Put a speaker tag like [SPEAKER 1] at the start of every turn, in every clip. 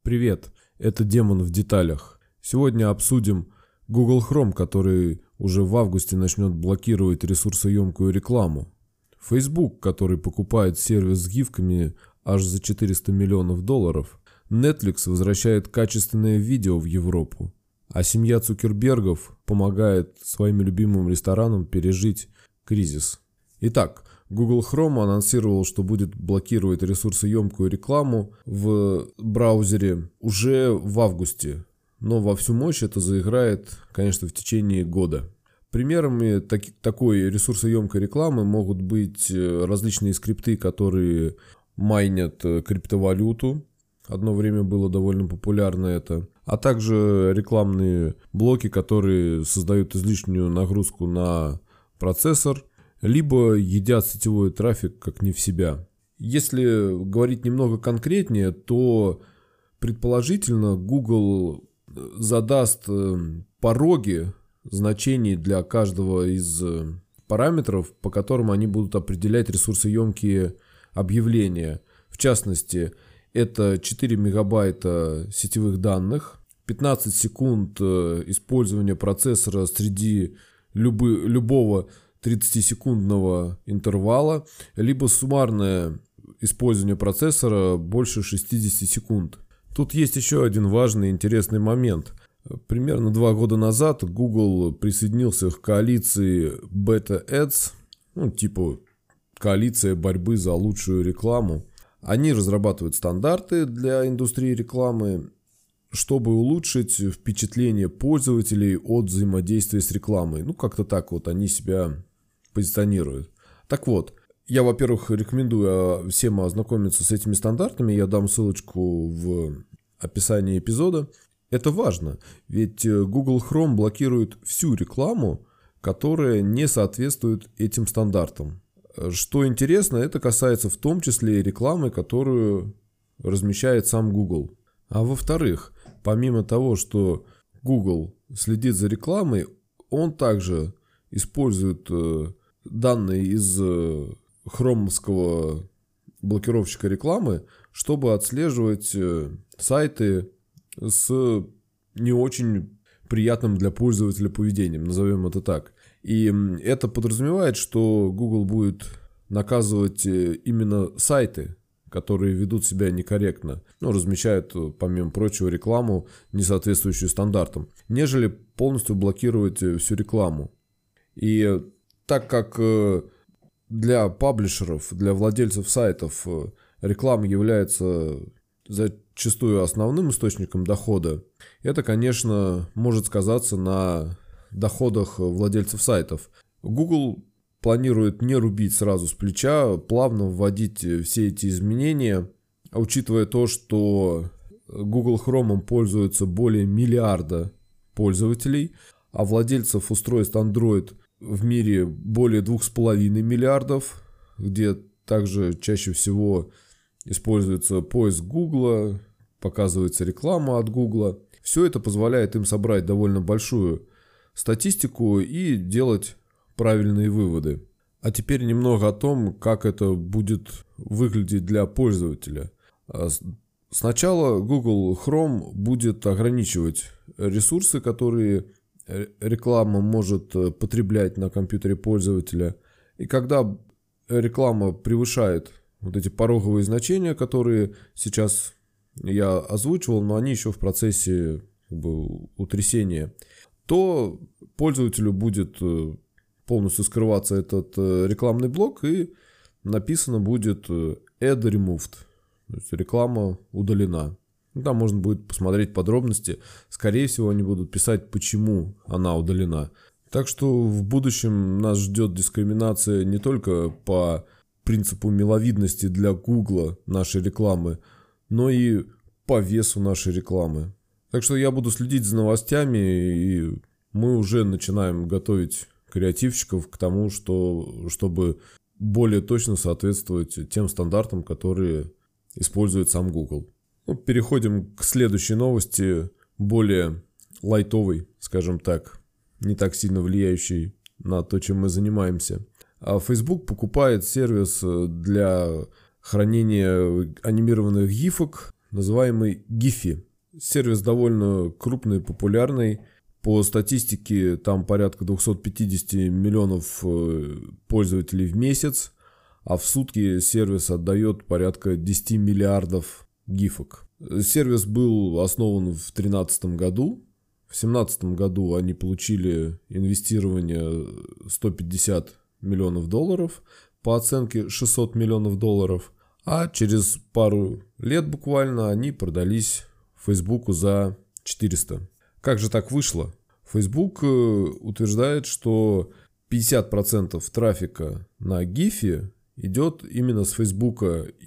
[SPEAKER 1] Привет, это Демон в деталях. Сегодня обсудим Google Chrome, который уже в августе начнет блокировать ресурсоемкую рекламу. Facebook, который покупает сервис с гифками аж за $400 миллионов. Netflix возвращает качественное видео в Европу. А семья Цукербергов помогает своим любимым ресторанам пережить кризис. Итак, Google Chrome анонсировал, что будет блокировать ресурсоемкую рекламу в браузере уже в августе. Но во всю мощь это заиграет, конечно, в течение года. Примерами такой ресурсоемкой рекламы могут быть различные скрипты, которые майнят криптовалюту. Одно время было довольно популярно это. А также рекламные блоки, которые создают излишнюю нагрузку на процессор, либо едят сетевой трафик как не в себя. Если говорить немного конкретнее, то предположительно Google задаст пороги значений для каждого из параметров, по которым они будут определять ресурсоемкие объявления. В частности, это 4 мегабайта сетевых данных, 15 секунд использования процессора среди любого 30-секундного интервала, либо суммарное использование процессора больше 60 секунд. Тут есть еще один важный и интересный момент. Примерно 2 года назад Google присоединился к коалиции Beta Ads, типа коалиция борьбы за лучшую рекламу. Они разрабатывают стандарты для индустрии рекламы, чтобы улучшить впечатление пользователей от взаимодействия с рекламой. Как-то так вот они себя позиционируют. Так вот, я, во-первых, рекомендую всем ознакомиться с этими стандартами. Я дам ссылочку в описании эпизода. Это важно, ведь Google Chrome блокирует всю рекламу, которая не соответствует этим стандартам. Что интересно, это касается в том числе и рекламы, которую размещает сам Google. А во-вторых, помимо того, что Google следит за рекламой, он также использует данные из хромовского блокировщика рекламы, чтобы отслеживать сайты с не очень приятным для пользователя поведением, назовем это так. И это подразумевает, что Google будет наказывать именно сайты, которые ведут себя некорректно, размещают, помимо прочего, рекламу, не соответствующую стандартам, нежели полностью блокировать всю рекламу. И так как для паблишеров, для владельцев сайтов реклама является зачастую основным источником дохода, это, конечно, может сказаться на доходах владельцев сайтов. Google планирует не рубить сразу с плеча, плавно вводить все эти изменения, учитывая то, что Google Chrome пользуется более миллиарда пользователей, а владельцев устройств Android в мире более 2,5 миллиардов, где также чаще всего используется поиск Google, показывается реклама от Google. Все это позволяет им собрать довольно большую статистику и делать правильные выводы. А теперь немного о том, как это будет выглядеть для пользователя. Сначала Google Chrome будет ограничивать ресурсы, которые реклама может потреблять на компьютере пользователя. И когда реклама превышает вот эти пороговые значения, которые сейчас я озвучивал, но они еще в процессе утрясения, то пользователю будет полностью скрываться этот рекламный блок, и написано будет Ad Removed, то есть реклама удалена. Там можно будет посмотреть подробности. Скорее всего, они будут писать, почему она удалена. Так что в будущем нас ждет дискриминация не только по принципу миловидности для Гугла нашей рекламы, но и по весу нашей рекламы. Так что я буду следить за новостями, и мы уже начинаем готовить креативщиков к тому, чтобы более точно соответствовать тем стандартам, которые использует сам Google. Переходим к следующей новости, более лайтовой, скажем так, не так сильно влияющей на то, чем мы занимаемся. А Facebook покупает сервис для хранения анимированных гифок называемый Giphy. Сервис довольно крупный, популярный. По статистике там порядка 250 миллионов пользователей в месяц, а в сутки сервис отдает порядка 10 миллиардов гифок. Сервис был основан в 2013 году. В 2017 году они получили инвестирование 150 миллионов долларов, по оценке 600 миллионов долларов, а через пару лет буквально они продались Фейсбуку за 400. Как же так вышло? Facebook утверждает, что 50% трафика на Giphy идет именно с Facebook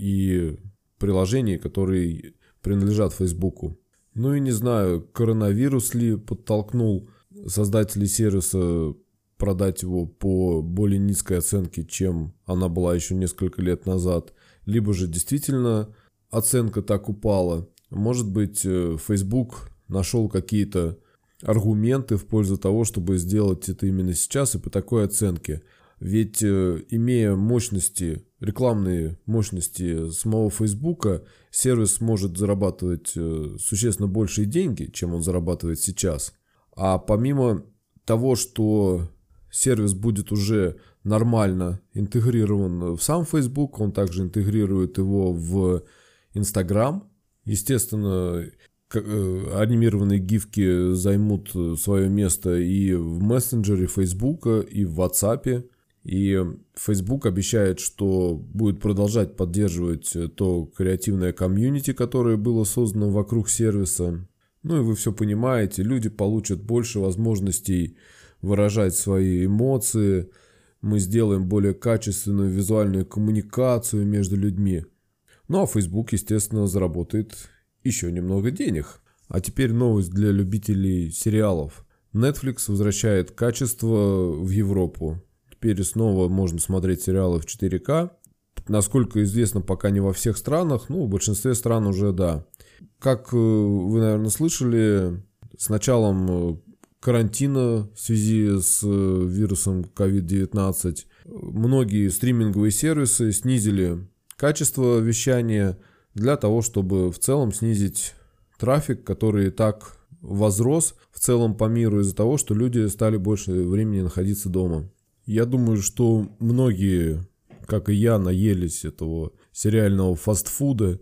[SPEAKER 1] и приложений, которые принадлежат Facebook. Ну и не знаю, коронавирус ли подтолкнул создателей сервиса продать его по более низкой оценке, чем она была еще несколько лет назад. Либо же действительно оценка так упала. Может быть, Facebook нашел какие-то аргументы в пользу того, чтобы сделать это именно сейчас и по такой оценке. Ведь имея мощности, рекламные мощности самого Фейсбука, сервис может зарабатывать существенно большие деньги, чем он зарабатывает сейчас. А помимо того, что сервис будет уже нормально интегрирован в сам Facebook, он также интегрирует его в Instagram. Естественно, анимированные гифки займут свое место и в мессенджере Facebook, и в WhatsApp. И Facebook обещает, что будет продолжать поддерживать то креативное комьюнити, которое было создано вокруг сервиса. Ну и вы все понимаете, люди получат больше возможностей выражать свои эмоции. Мы сделаем более качественную визуальную коммуникацию между людьми. Ну а Facebook, естественно, заработает еще немного денег. А теперь новость для любителей сериалов. Netflix возвращает качество в Европу. Теперь снова можно смотреть сериалы в 4К. Насколько известно, пока не во всех странах, но в большинстве стран уже да. Как вы, наверное, слышали, с началом карантина в связи с вирусом COVID-19 многие стриминговые сервисы снизили качество вещания для того, чтобы в целом снизить трафик, который и так возрос в целом по миру из-за того, что люди стали больше времени находиться дома. Я думаю, что многие, как и я, наелись этого сериального фастфуда,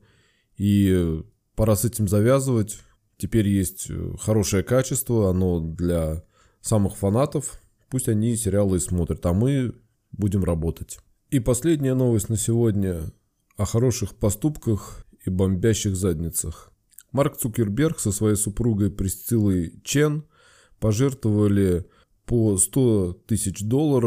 [SPEAKER 1] и пора с этим завязывать. Теперь есть хорошее качество, оно для самых фанатов. Пусть они сериалы и смотрят, а мы будем работать. И последняя новость на сегодня о хороших поступках и бомбящих задницах. Марк Цукерберг со своей супругой Присциллой Чен пожертвовали по $100 тысяч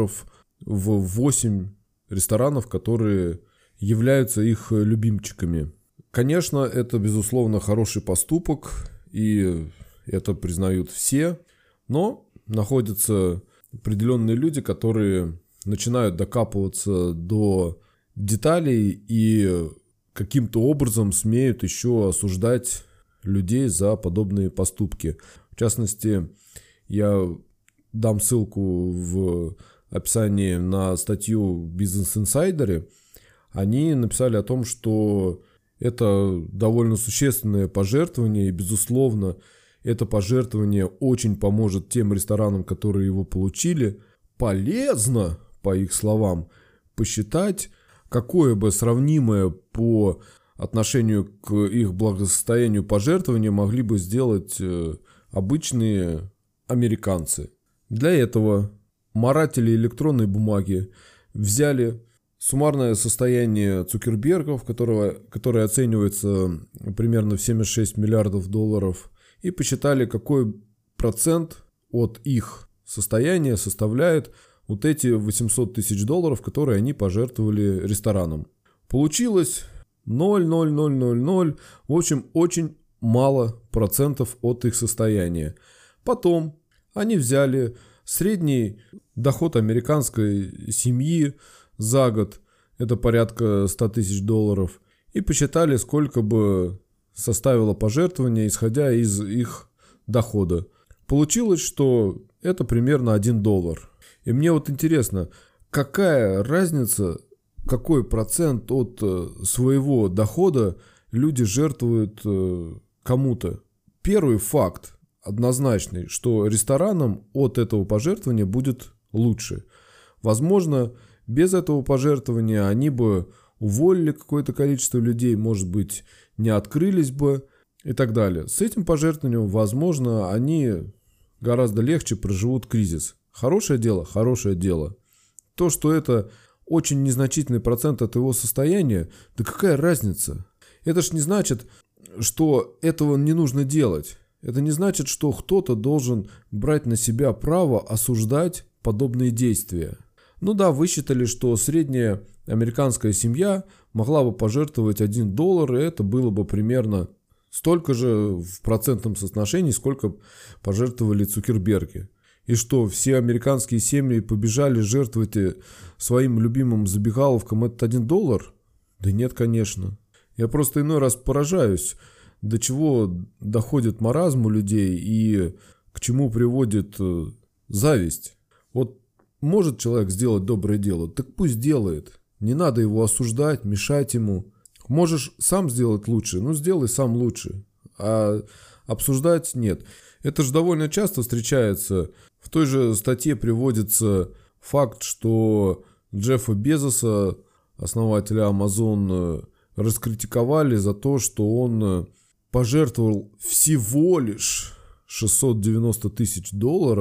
[SPEAKER 1] в 8 ресторанов, которые являются их любимчиками. Конечно, это, безусловно, хороший поступок, и это признают все, но находятся определенные люди, которые начинают докапываться до деталей и каким-то образом смеют еще осуждать людей за подобные поступки. В частности, я дам ссылку в описании на статью в Business Insider. Они написали о том, что это довольно существенное пожертвование, и, безусловно, это пожертвование очень поможет тем ресторанам, которые его получили. Полезно, по их словам, посчитать, какое бы сравнимое по отношению к их благосостоянию пожертвование могли бы сделать обычные американцы. Для этого маратели электронной бумаги взяли суммарное состояние Цукербергов, которое оценивается примерно в 76 миллиардов долларов, и посчитали, какой процент от их состояния составляет вот эти $800 тысяч, которые они пожертвовали ресторанам. Получилось 0,0000, в общем, очень мало процентов от их состояния. Потом они взяли средний доход американской семьи за год, это порядка $100 тысяч, и посчитали, сколько бы составило пожертвование, исходя из их дохода. Получилось, что это примерно $1. И мне вот интересно, какая разница, какой процент от своего дохода люди жертвуют кому-то. Первый факт однозначный, что ресторанам от этого пожертвования будет лучше. Возможно, без этого пожертвования они бы уволили какое-то количество людей, может быть, не открылись бы и так далее. С этим пожертвованием, возможно, они гораздо легче проживут кризис. Хорошее дело, хорошее дело. То, что это очень незначительный процент от его состояния, да какая разница? Это ж не значит, что этого не нужно делать. Это не значит, что кто-то должен брать на себя право осуждать подобные действия. Ну да, высчитали, что средняя американская семья могла бы пожертвовать $1, и это было бы примерно столько же в процентном соотношении, сколько пожертвовали Цукерберги. И что, все американские семьи побежали жертвовать своим любимым забегаловкам этот $1? Да нет, конечно. Я просто иной раз поражаюсь, до чего доходит маразм у людей и к чему приводит зависть. Вот может человек сделать доброе дело, так пусть делает. Не надо его осуждать, мешать ему. Можешь сам сделать лучше, ну сделай сам лучше. А обсуждать нет. Это же довольно часто встречается. В той же статье приводится факт, что Джеффа Безоса, основателя Amazon, раскритиковали за то, что он пожертвовал всего лишь $690 тысяч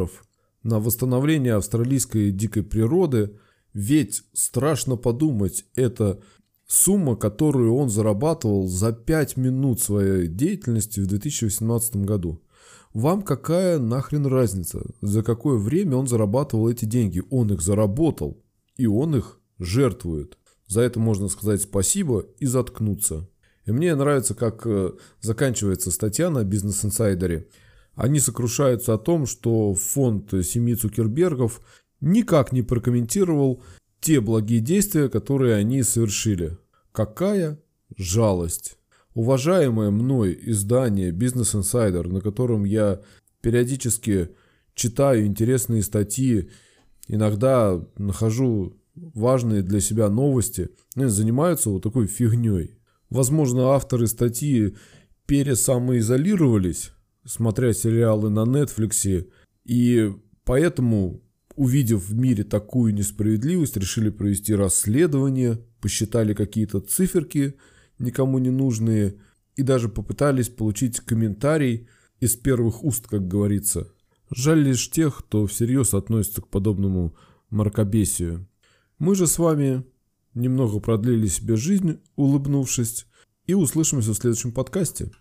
[SPEAKER 1] на восстановление австралийской дикой природы. Ведь страшно подумать, это сумма, которую он зарабатывал за 5 минут своей деятельности в 2018 году. Вам какая нахрен разница, за какое время он зарабатывал эти деньги? Он их заработал, и он их жертвует. За это можно сказать спасибо и заткнуться. И мне нравится, как заканчивается статья на Business Insider. Они сокрушаются о том, что фонд семьи Цукербергов никак не прокомментировал те благие действия, которые они совершили. Какая жалость! Уважаемое мной издание Business Insider, на котором я периодически читаю интересные статьи, иногда нахожу важные для себя новости, занимаются вот такой фигней. Возможно, авторы статьи пересамоизолировались, смотря сериалы на Netflix, и поэтому, увидев в мире такую несправедливость, решили провести расследование, посчитали какие-то циферки никому не нужные и даже попытались получить комментарий из первых уст, как говорится. Жаль лишь тех, кто всерьез относится к подобному мракобесию. Мы же с вами немного продлили себе жизнь, улыбнувшись, и услышимся в следующем подкасте.